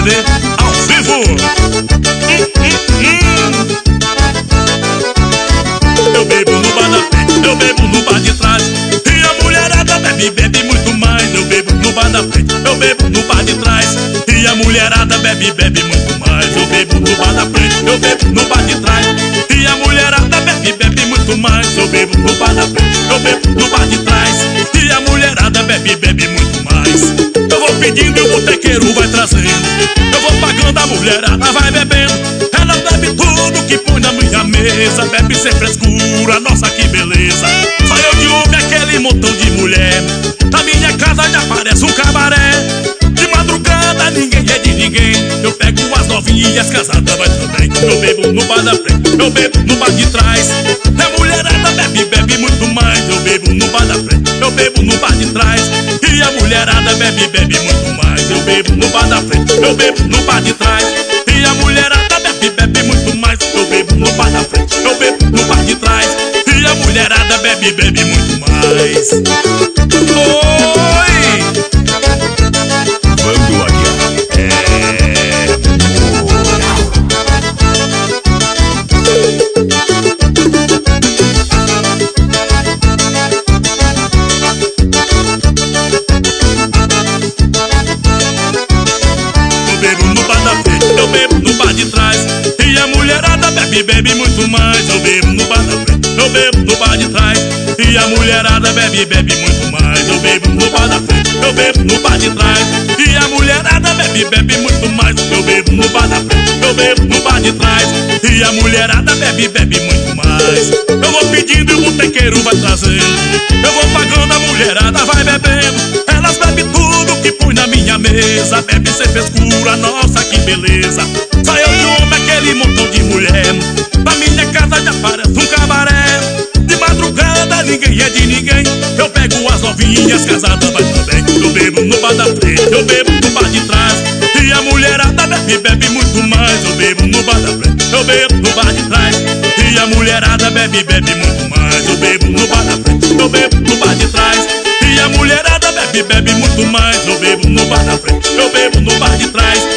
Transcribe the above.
CD ao vivo. Eu bebo no bar da frente, eu bebo no bar de trás, e a mulherada bebe, bebe muito mais. Eu bebo no bar da frente, eu bebo no bar de trás, e a mulherada bebe, bebe muito mais. Eu bebo no bar da frente, eu bebo no bar de trás, e a mulherada bebe, bebe muito mais. Eu bebo no bar da frente, eu bebo no bar de trás, e a mulherada bebe, bebe muito mais. Eu vou pedindo e o botequeiro vai trazendo, eu vou pagando, a mulherada vai bebendo. Ela bebe tudo que põe na minha mesa, bebe sem frescura, nossa que beleza. Só eu de homem, aquele montão de mulher, na minha casa já parece um cabaré. De madrugada ninguém é de ninguém, eu pego as novinhas, casadas vai também. Eu bebo no bar da frente, eu bebo no bar de trás, a mulherada bebe, bebe muito mais. Eu bebo no bar da frente, eu bebo no bar de trás, e a mulherada bebe, bebe muito mais. Eu bebo no bar da frente, eu bebo no bar de trás, e a mulherada bebe, bebe muito mais. Eu bebo no bar da frente, eu bebo no bar de trás, e a mulherada bebe, bebe muito mais. Oi! Bando Aguiar é moral. Eu bebo no bar da frente, eu bebo no bar de trás, e a mulherada bebe, bebe muito mais. Eu bebo no bar da frente, eu bebo no bar de trás, e a mulherada bebe, bebe muito mais. Eu bebo no bar da frente, eu bebo no bar de trás, e a mulherada bebe, bebe muito mais. Eu bebo no bar da frente, eu bebo no bar de trás, e a mulherada bebe, bebe muito mais. Eu vou pedindo e o botequeiro vai trazendo, eu vou pagando, a mulherada vai bebendo. Elas bebem tudo que põe na minha mesa, bebe sem frescura, nossa que beleza. Só eu de homem, aquele montão de mulher, na minha casa já parece um cabaré. De madrugada ninguém é de ninguém, eu pego as novinhas, casadas vai também. Eu bebo no bar da frente, eu bebo no bar de trás, e a mulherada bebe, bebe muito mais. Eu bebo no bar da frente, eu bebo no bar de trás, e a mulherada bebe, bebe muito mais. Eu bebo no bar da frente, eu bebo no bar de trás, e a mulherada bebe, bebe muito mais. Eu bebo no bar da frente, eu bebo no bar de trás,